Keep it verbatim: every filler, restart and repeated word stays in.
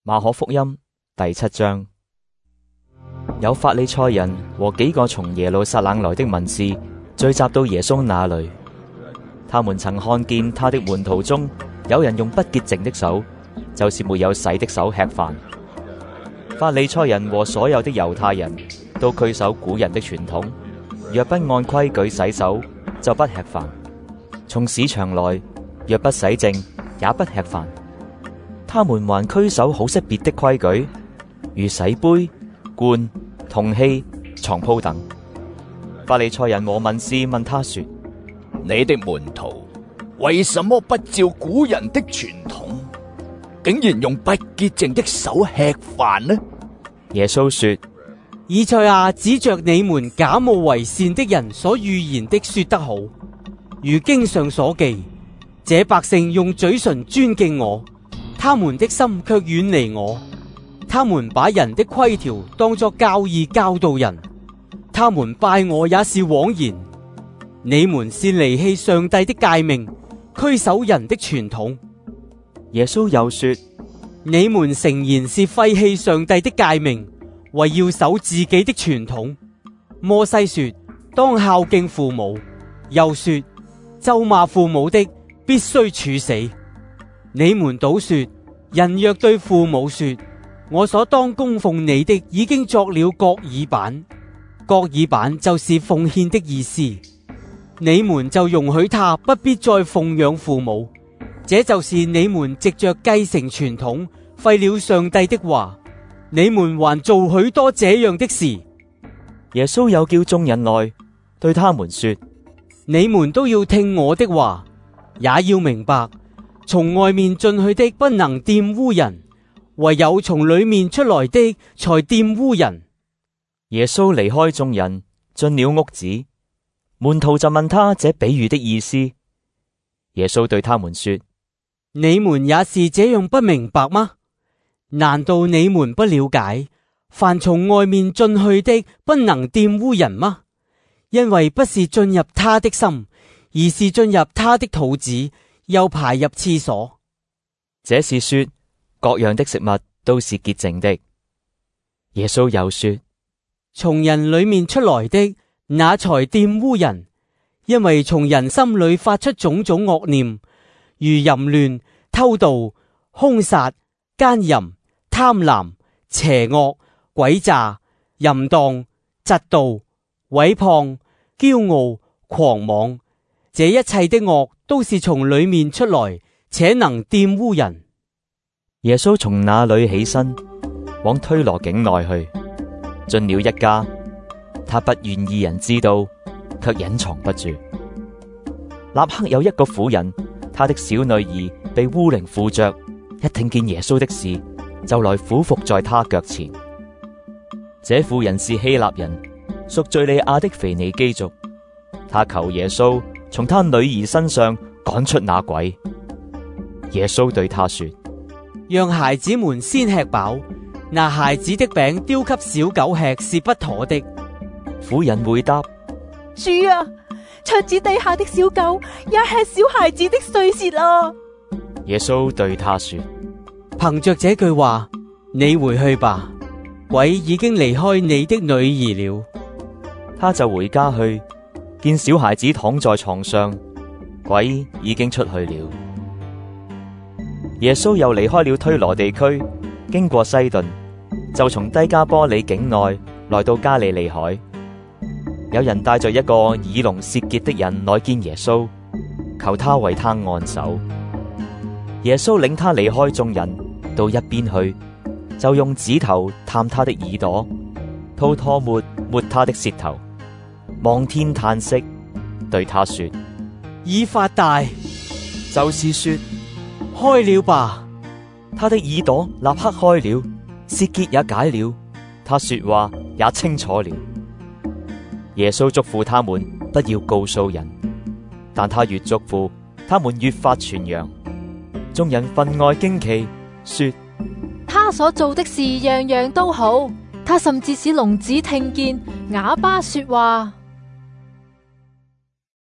馬可福音第七章。有法利賽人和幾個從耶路撒冷來的文士聚集到耶穌那裏，他們曾看見他的門徒中有人用不潔淨的手，就是沒有洗的手吃飯。法利賽人和所有的猶太人都拘守古人的傳統，若不按規矩洗手，就不吃飯。從市場來，若不洗淨，也不吃飯。他們還拘守好些別的規矩，如洗杯、罐、銅器、床鋪等。法利賽人和文士問他說： 你的門徒為什麼不照古人的傳統，竟然用不潔淨的手吃飯呢？ 耶穌說： 以賽亞指着你們假冒為善的人所預言的說得好，如經上所記，這百姓用嘴唇尊敬我，他們的心卻遠離我。他們把人的規條當作教義教導人，他們拜我也是枉然。你們是離棄上帝的誡命，拘守人的傳統。 耶穌又說： 你們誠然是廢棄上帝的誡命，為要守自己的傳統。摩西說：當孝敬父母，又說：咒罵父母的必須處死。你們倒說：人若對父母說，我所當供奉你的已經作了各耳板，各耳板就是奉獻的意思，你們就容許他不必再奉養父母，這就是你們藉着繼承傳統廢了上帝的話。你們還做許多這樣的事。 耶穌又叫眾人來，對他們說： 你們都要聽我的話，也要明白，從外面進去的不能玷污人，唯有從裏面出來的才玷污人。 耶穌離開眾人，進了屋子，門徒就問他這比喻的意思。耶穌對他們說： 你們也是這樣不明白嗎？難道你們不了解，凡從外面進去的不能玷污人嗎？因為不是進入他的心，而是進入他的肚子，又排入廁所。 這是說各樣的食物都是潔淨的。耶穌又說： 從人裏面出來的，那才玷污人，因為從人心裏發出種種惡念，如淫亂、偷盜、兇殺、奸淫、貪婪、邪惡、詭詐、淫蕩、嫉妒、毀謗、驕傲、狂妄，這一切的惡都是從裏面出來，且能玷污人。 耶穌從那裏起身，往推羅境內去，進了一家，他不願意人知道，卻隱藏不住。立刻有一個婦人，她的小女兒被污靈附着，一聽見耶穌的事，就來俯伏在他腳前。這婦人是希臘人，屬敘利亞的腓尼基族。他求耶穌從他女兒身上趕出那鬼。耶穌對他說： 讓孩子們先吃飽，拿孩子的餅丟給小狗吃是不妥的。 婦人回答： 主啊，桌子底下的小狗也吃小孩子的碎屑啊。 耶穌對他說： 憑着這句話，你回去吧，鬼已經離開你的女兒了。 他就回家去，見小孩子躺在床上，鬼已經出去了。耶穌又離開了推羅地區，經過西頓，就從低加波里境內來到加利利海。有人帶着一個耳聾舌結的人來見耶穌，求他為他按手。耶穌領他離開眾人，到一邊去，就用指頭探他的耳朵，吐唾沫抹他的舌頭，望天嘆息，對他說： 以法大， 就是說開了吧。 他的耳朵立刻開了，舌結也解了，他說話也清楚了。耶穌囑咐他們不要告訴人，但他越囑咐，他們越發傳揚。眾人分外驚奇，說： 他所做的事樣樣都好，他甚至使聾子聽見，啞巴說話。